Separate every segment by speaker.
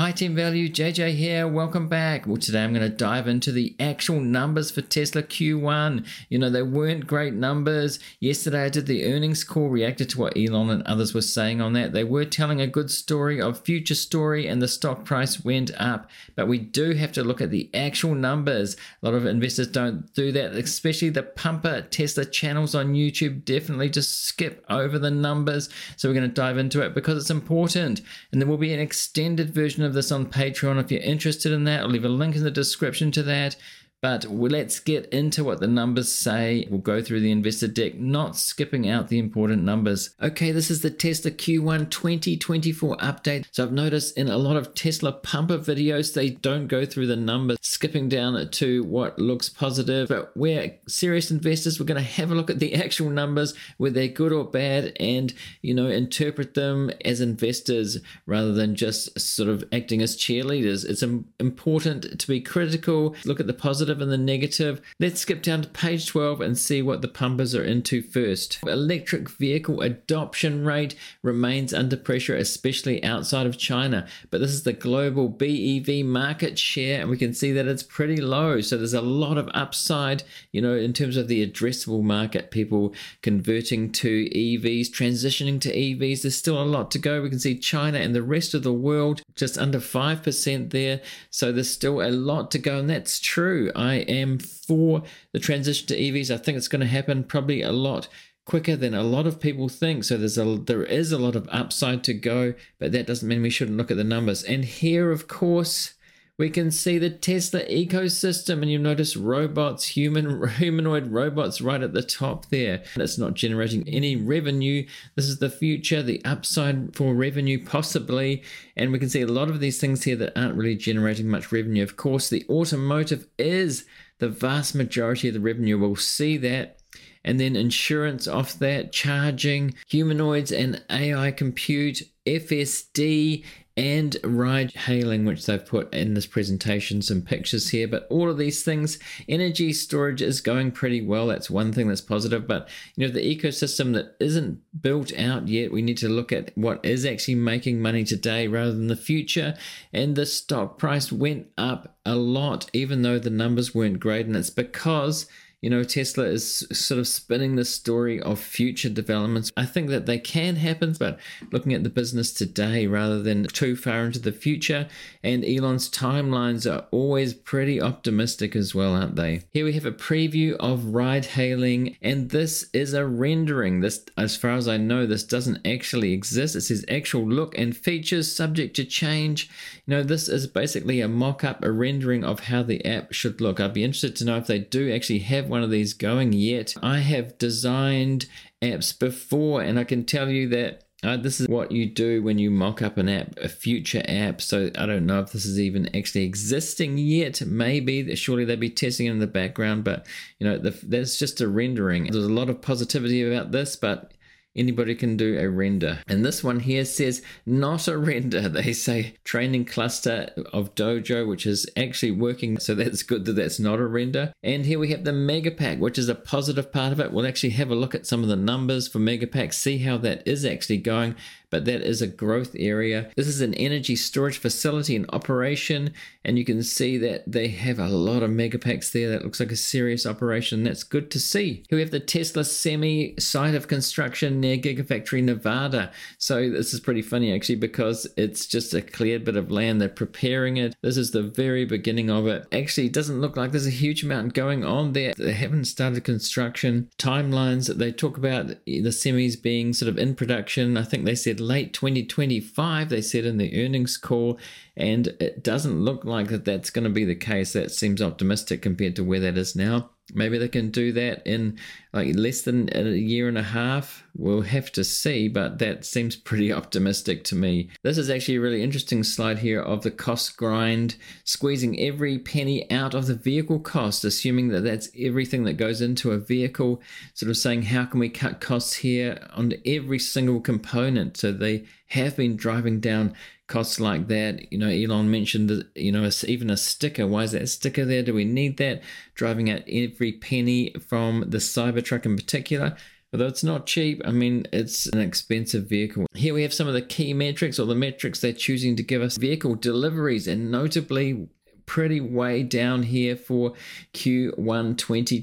Speaker 1: Hi Team Value, JJ here, welcome back. Well, today I'm going to dive into the actual numbers for Tesla Q1. You know, they weren't great numbers. Yesterday I did the earnings call, reacted to what Elon and others were saying on that. They were telling a good story of future story and the stock price went up. But we do have to look at the actual numbers. A lot of investors don't do that, especially the pumper Tesla channels on YouTube. Definitely just skip over the numbers. So we're going to dive into it because it's important. And there will be an extended version of this on Patreon if you're interested in that. I'll leave a link in the description to that. But let's get into what the numbers say. We'll go through the investor deck, not skipping out the important numbers. Okay, this is the Tesla Q1 2024 update. So I've noticed in a lot of Tesla pumper videos, they don't go through the numbers, skipping down to what looks positive. But we're serious investors. We're going to have a look at the actual numbers, whether they're good or bad, and, you know, interpret them as investors rather than just sort of acting as cheerleaders. It's important to be critical, look at the positive and the negative. Let's skip down to page 12 and see what the pumpers are into first. Electric vehicle adoption rate remains under pressure, especially outside of China. But this is the global BEV market share, and we can see that it's pretty low. So there's a lot of upside, you know, in terms of the addressable market, people converting to EVs, transitioning to EVs. There's still a lot to go. We can see China and the rest of the world just under 5% there. So there's still a lot to go, and that's true. I am for the transition to EVs. I think it's going to happen probably a lot quicker than a lot of people think. So there is a lot of upside to go, but that doesn't mean we shouldn't look at the numbers. And here, of course, we can see the Tesla ecosystem, and you'll notice robots, humanoid robots right at the top there. It's not generating any revenue. This is the future, the upside for revenue possibly. And we can see a lot of these things here that aren't really generating much revenue. Of course, the automotive is the vast majority of the revenue. We'll see that. And then insurance off that, charging, humanoids and AI compute, FSD, and ride hailing, which they've put in this presentation, some pictures here. But all of these things, energy storage is going pretty well. That's one thing that's positive. But, you know, the ecosystem that isn't built out yet, we need to look at what is actually making money today rather than the future. And the stock price went up a lot, even though the numbers weren't great. And it's because, you know, Tesla is sort of spinning the story of future developments. I think that they can happen, but looking at the business today rather than too far into the future. And Elon's timelines are always pretty optimistic as well, aren't they? Here we have a preview of ride hailing, and this is a rendering. This, as far as I know, this doesn't actually exist. It says actual look and features subject to change. You know, this is basically a mock-up, a rendering of how the app should look. I'd be interested to know if they do actually have one of these going yet. I have designed apps before, and I can tell you that this is what you do when you mock up an app, a future app. So I don't know if this is even actually existing yet. Maybe, surely they'd be testing it in the background, but you know, that's just a rendering. There's a lot of positivity about this, but anybody can do a render. And this one here says not a render. They say training cluster of Dojo, which is actually working. So that's good that that's not a render. And here we have the Megapack, which is a positive part of it. We'll actually have a look at some of the numbers for Megapack, see how that is actually going. But that is a growth area. This is an energy storage facility in operation, and you can see that they have a lot of Megapacks there. That looks like a serious operation. That's good to see. Here we have the Tesla Semi site of construction near Gigafactory, Nevada. So this is pretty funny actually, because it's just a cleared bit of land. They're preparing it. This is the very beginning of it. Actually, it doesn't look like there's a huge amount going on there. They haven't started construction. Timelines that they talk about, the semis being sort of in production. I think they said late 2025, they said in the earnings call, and it doesn't look like that's going to be the case. That seems optimistic compared to where that is now. Maybe they can do that in like less than a year and a half. We'll have to see, but that seems pretty optimistic to me. This is actually a really interesting slide here of the cost grind, squeezing every penny out of the vehicle cost, assuming that that's everything that goes into a vehicle, sort of saying how can we cut costs here on every single component. So they have been driving down costs like that. You know, Elon mentioned that, you know, even a sticker. Why is that sticker there? Do we need that? Driving out every penny from the Cybertruck in particular. Although it's not cheap, I mean, it's an expensive vehicle. Here we have some of the key metrics, or the metrics they're choosing to give us. Vehicle deliveries, and notably pretty way down here for Q1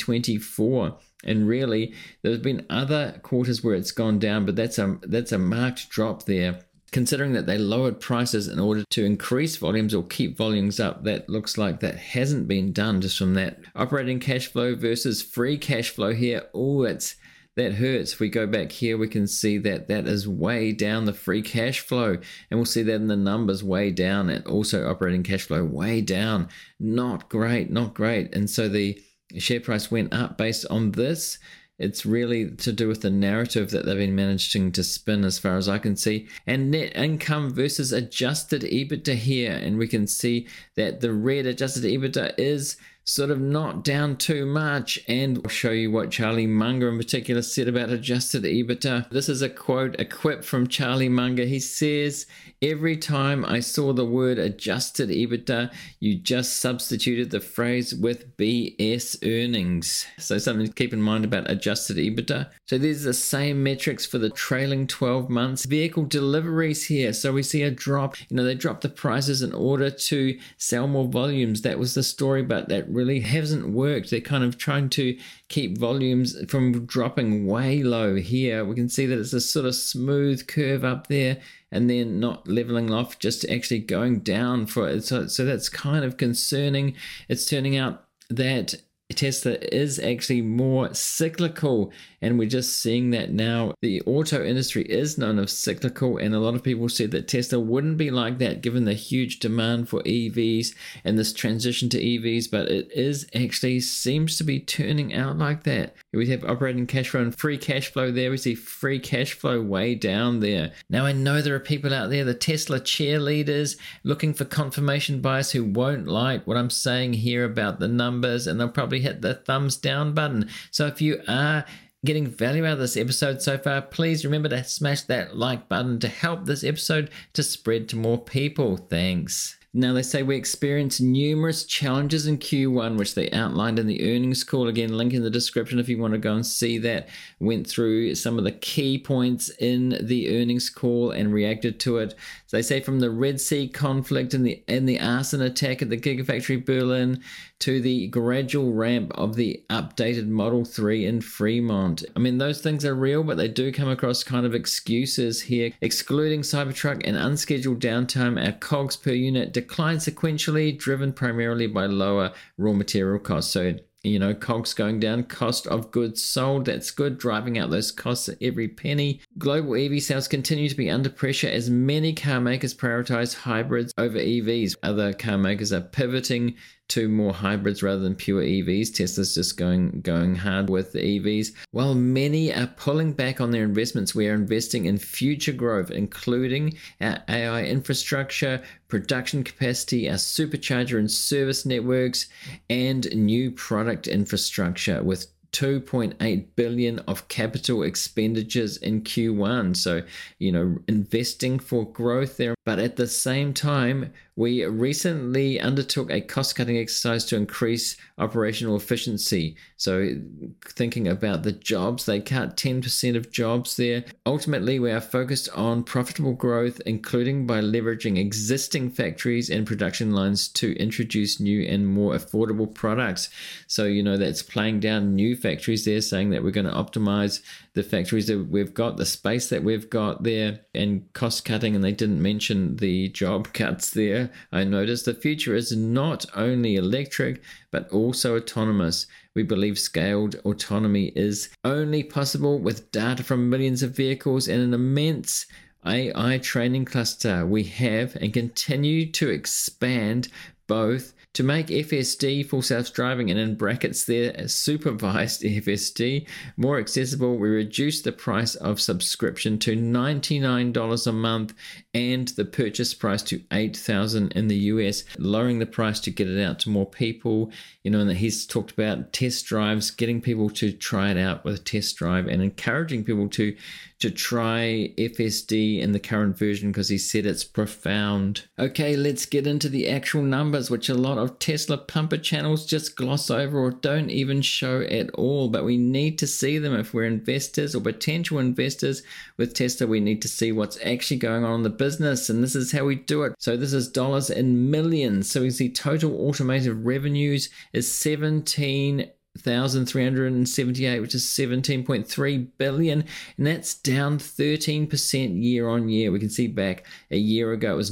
Speaker 1: 2024. And really, there's been other quarters where it's gone down, but that's a marked drop there. Considering that they lowered prices in order to increase volumes or keep volumes up, that looks like that hasn't been done just from that. Operating cash flow versus free cash flow here. Oh, that hurts. If we go back here, we can see that that is way down, the free cash flow, and we'll see that in the numbers way down, and also operating cash flow way down. Not great, not great. And so the share price went up based on this. It's really to do with the narrative that they've been managing to spin, as far as I can see. And net income versus adjusted EBITDA here. And we can see that the red adjusted EBITDA is sort of not down too much. And I'll show you what Charlie Munger in particular said about adjusted EBITDA. This is a quote, a quip from Charlie Munger. He says, "Every time I saw the word adjusted EBITDA, you just substituted the phrase with BS earnings." So something to keep in mind about adjusted EBITDA. So there's the same metrics for the trailing 12 months. Vehicle deliveries here. So we see a drop. They dropped the prices in order to sell more volumes. That was the story, but that really hasn't worked. They're kind of trying to keep volumes from dropping way low here. We can see that it's a sort of smooth curve up there, and then not leveling off, just actually going down for it. So that's kind of concerning. It's turning out that Tesla is actually more cyclical, and we're just seeing that now. The auto industry is known as cyclical, and a lot of people said that Tesla wouldn't be like that given the huge demand for EVs and this transition to EVs, but it is actually seems to be turning out like that. We have operating cash flow and free cash flow there. We see free cash flow way down there. Now, I know there are people out there, the Tesla cheerleaders, looking for confirmation bias, who won't like what I'm saying here about the numbers, and they'll probably hit the thumbs down button. So if you are getting value out of this episode so far, please remember to smash that like button to help this episode to spread to more people. Thanks. Now, they say we experienced numerous challenges in Q1, which they outlined in the earnings call. Again, link in the description if you want to go and see that. Went through some of the key points in the earnings call and reacted to it. So they say from the Red Sea conflict and the arson attack at the Gigafactory Berlin to the gradual ramp of the updated Model 3 in Fremont. I mean, those things are real, but they do come across kind of excuses here. Excluding Cybertruck and unscheduled downtime, our COGS per unit declined sequentially, driven primarily by lower raw material costs. So, COGS going down, cost of goods sold, that's good, driving out those costs at every penny. Global EV sales continue to be under pressure as many car makers prioritize hybrids over EVs. Other car makers are pivoting to more hybrids rather than pure EVs. Tesla's just going hard with the EVs. While many are pulling back on their investments, we are investing in future growth, including our AI infrastructure, production capacity, our supercharger and service networks, and new product infrastructure, with $2.8 billion of capital expenditures in Q1. So, investing for growth there. But at the same time, we recently undertook a cost-cutting exercise to increase operational efficiency. So thinking about the jobs, they cut 10% of jobs there. Ultimately, we are focused on profitable growth, including by leveraging existing factories and production lines to introduce new and more affordable products. So, that's playing down new factories there, saying that we're going to optimize the factories that we've got, the space that we've got there, and cost cutting. And they didn't mention the job cuts there. I noticed the future is not only electric, but also autonomous. We believe scaled autonomy is only possible with data from millions of vehicles and an immense AI training cluster. We have and continue to expand both to make FSD, full self-driving, and in brackets there, supervised FSD, more accessible. We reduced the price of subscription to $99 a month and the purchase price to $8,000 in the US, lowering the price to get it out to more people. And he's talked about test drives, getting people to try it out with a test drive, and encouraging people to try FSD in the current version because he said it's profound. Okay, let's get into the actual numbers. numbers, which a lot of Tesla pumper channels just gloss over or don't even show at all. But we need to see them if we're investors or potential investors with Tesla. We need to see what's actually going on in the business, and this is how we do it. So this is dollars in millions. So we see total automotive revenues is 17,378, which is 17.3 billion, and that's down 13% year on year. We can see back a year ago it was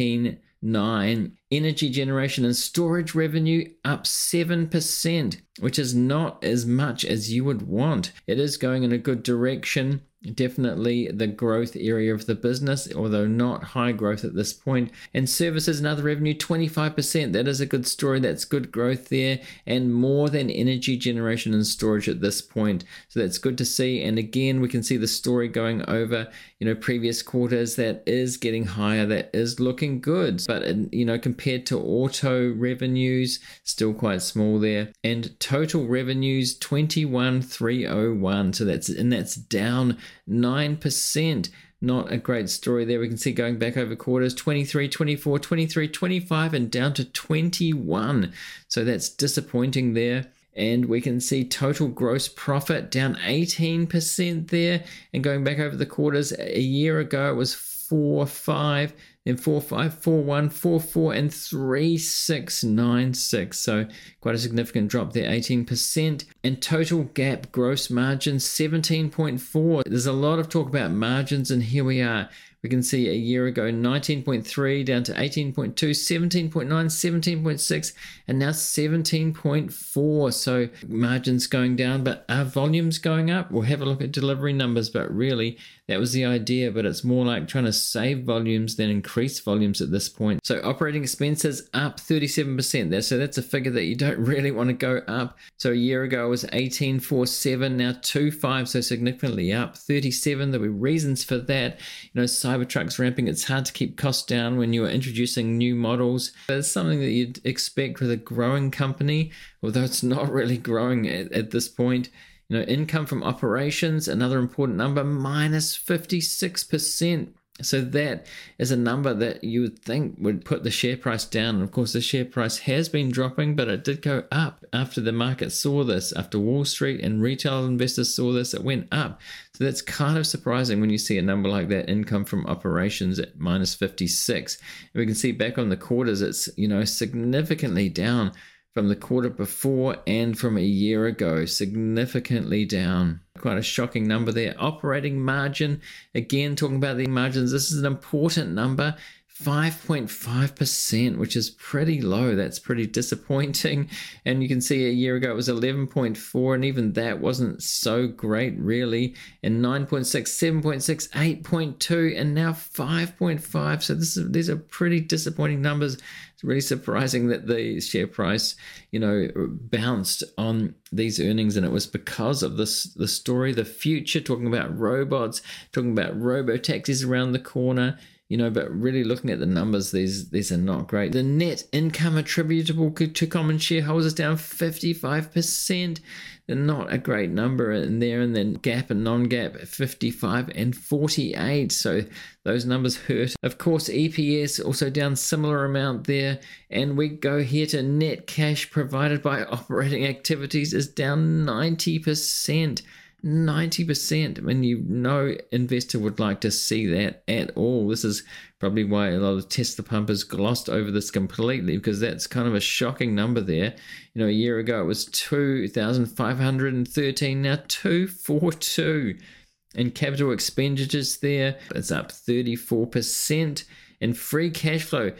Speaker 1: 19.9. Energy generation and storage revenue up 7%, which is not as much as you would want. It is going in a good direction. Definitely the growth area of the business, although not high growth at this point. And services and other revenue, 25%. That is a good story. That's good growth there, and more than energy generation and storage at this point. So that's good to see. And again, we can see the story going over, previous quarters. That is getting higher. That is looking good. But, compared to auto revenues, still quite small there. And total revenues, 21,301. So that's down 9%. Not a great story there. We can see going back over quarters, 23, 24, 23, 25, and down to 21. So that's disappointing there. And we can see total gross profit down 18% there. And going back over the quarters, a year ago it was 4.5, then 4.5, 4.1, 4.4, and 3.696. So quite a significant drop there, 18%. And total GAAP gross margin, 17.4. There's a lot of talk about margins, and here we are. We can see a year ago 19.3 down to 18.2, 17.9, 17.6, and now 17.4. So margins going down, but are volumes going up? We'll have a look at delivery numbers, but really that was the idea, but it's more like trying to save volumes than increase volumes at this point. So operating expenses up 37% there. So that's a figure that you don't really want to go up. So a year ago it was 18.47, now 2.5, so significantly up. 37, there were reasons for that. Cybertruck's ramping. It's hard to keep costs down when you are introducing new models. But it's something that you'd expect with a growing company, although it's not really growing at this point. Income from operations, another important number, minus 56%. So that is a number that you would think would put the share price down. And of course, the share price has been dropping, but it did go up after the market saw this. After Wall Street and retail investors saw this, it went up. So that's kind of surprising when you see a number like that, income from operations at minus 56. And we can see back on the quarters, it's, significantly down from the quarter before and from a year ago, significantly down. Quite a shocking number there. Operating margin, again, talking about the margins, this is an important number, 5.5%, which is pretty low. That's pretty disappointing. And you can see a year ago it was 11.4, and even that wasn't so great, really. And 9.6, 7.6, 8.2, and now 5.5. So these are pretty disappointing numbers. It's really surprising that the share price, bounced on these earnings, and it was because of the story, the future, talking about robots, talking about robo-taxis around the corner. But really looking at the numbers, these are not great. The net income attributable to common shareholders is down 55%. They're not a great number in there. And then GAAP and non-GAAP 55 and 48. So those numbers hurt. Of course, EPS also down similar amount there. And we go here to net cash provided by operating activities is down 90%. 90%. I mean, no investor would like to see that at all. This is probably why a lot of Tesla pumpers glossed over this completely, because that's kind of a shocking number there. A year ago it was 2,513, now 242. And capital expenditures there, it's up 34%. And free cash flow,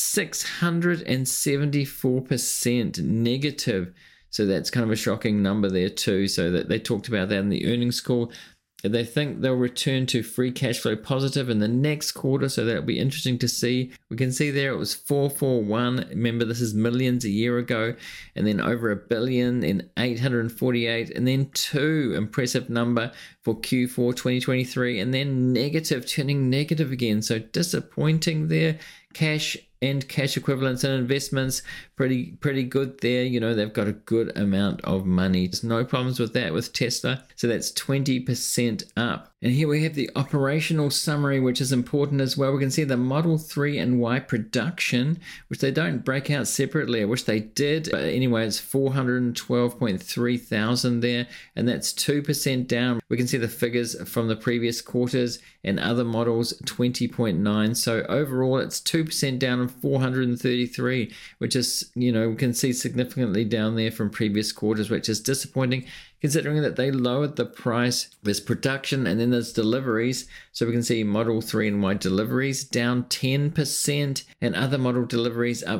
Speaker 1: 674% negative. So that's kind of a shocking number there too. So that they talked about that in the earnings call. They think they'll return to free cash flow positive in the next quarter. So that'll be interesting to see. We can see there it was 441. Remember, this is millions a year ago. And then over $1 billion and 848. And then 2, impressive number for Q4 2023. And then negative, turning negative again. So disappointing there. Cash and cash equivalents and investments, pretty good there. They've got a good amount of money. There's no problems with that with Tesla. So that's 20% up. And here we have the operational summary, which is important as well. We can see the Model 3 and Y production, which they don't break out separately. I wish they did. But anyway, it's 412.3 thousand there, and that's 2% down. We can see the figures from the previous quarters and other models 20.9. So overall, it's 2% down on 433, which is, we can see significantly down there from previous quarters, which is disappointing, considering that they lowered the price. There's production and then there's deliveries. So we can see Model 3 and Y deliveries down 10% and other model deliveries up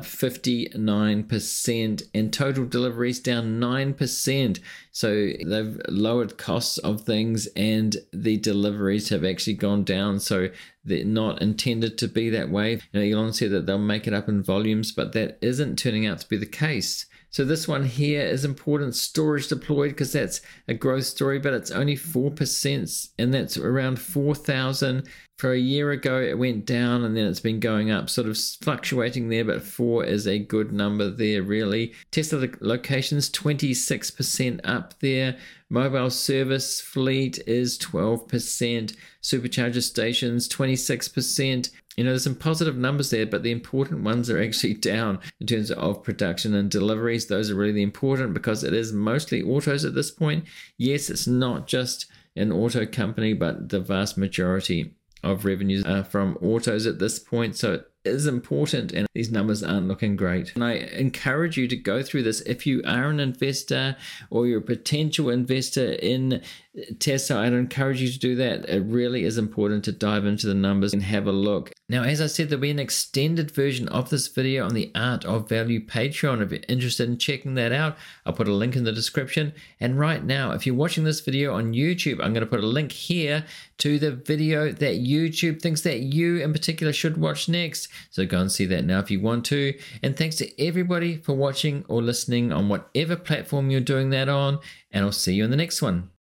Speaker 1: 59% and total deliveries down 9%. So they've lowered costs of things and the deliveries have actually gone down. So they're not intended to be that way. Elon said that they'll make it up in volumes, but that isn't turning out to be the case. So this one here is important, storage deployed, because that's a growth story, but it's only 4%, and that's around 4,000. For a year ago, it went down, and then it's been going up, sort of fluctuating there, but 4 is a good number there, really. Tesla locations, 26% up there. Mobile service fleet is 12%. Supercharger stations, 26%. There's some positive numbers there, but the important ones are actually down in terms of production and deliveries. Those are really important because it is mostly autos at this point. Yes, it's not just an auto company, but the vast majority of revenues are from autos at this point. So it is important, and these numbers aren't looking great. And I encourage you to go through this if you are an investor or you're a potential investor in Tesla. I'd encourage you to do that. It really is important to dive into the numbers and have a look. Now, as I said, there'll be an extended version of this video on the Art of Value Patreon. If you're interested in checking that out, I'll put a link in the description. And right now, if you're watching this video on YouTube, I'm going to put a link here to the video that YouTube thinks that you in particular should watch next. So go and see that now if you want to. And thanks to everybody for watching or listening on whatever platform you're doing that on. And I'll see you in the next one.